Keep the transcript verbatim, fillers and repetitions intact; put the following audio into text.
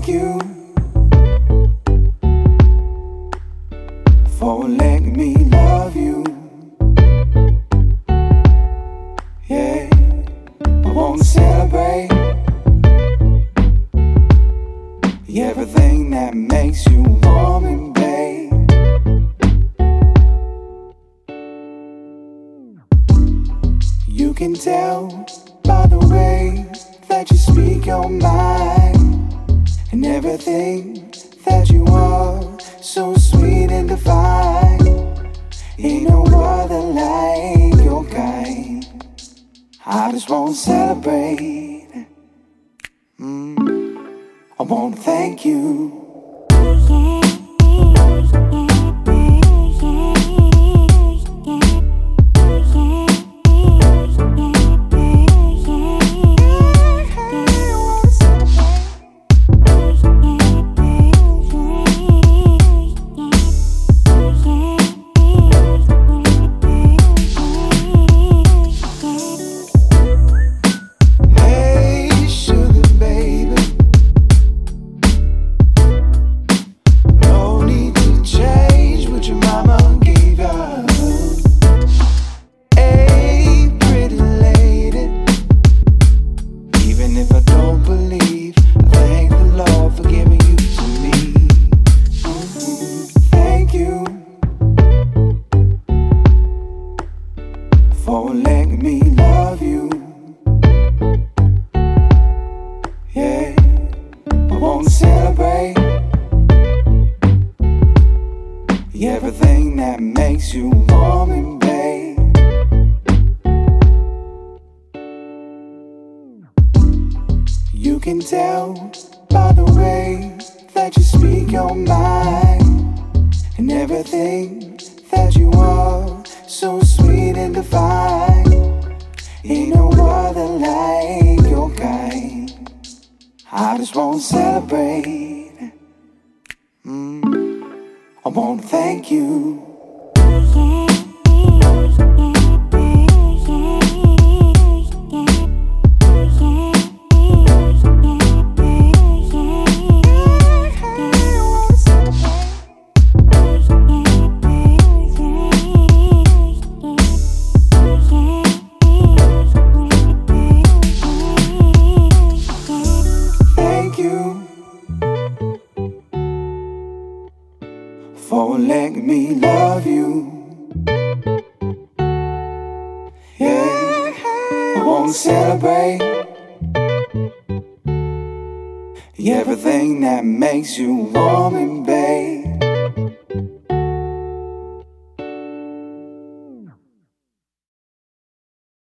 Thank you for letting me love you. Yeah, I wanna celebrate everything that makes you warm and babe. You can tell by the way that you speak your mind, and everything that you are, so sweet and divine. Ain't no other like your kind. I just wanna celebrate. mm. I wanna thank you. For letting me love you. Yeah, I wanna celebrate everything that makes you warm and babe. You can tell by the way that you speak your mind, and everything that you are, so sweet and divine. Ain't no other like your kind. I just wanna celebrate. mm. I wanna thank you. For letting me love you. Yeah, I wanna celebrate everything that makes you warm and babe.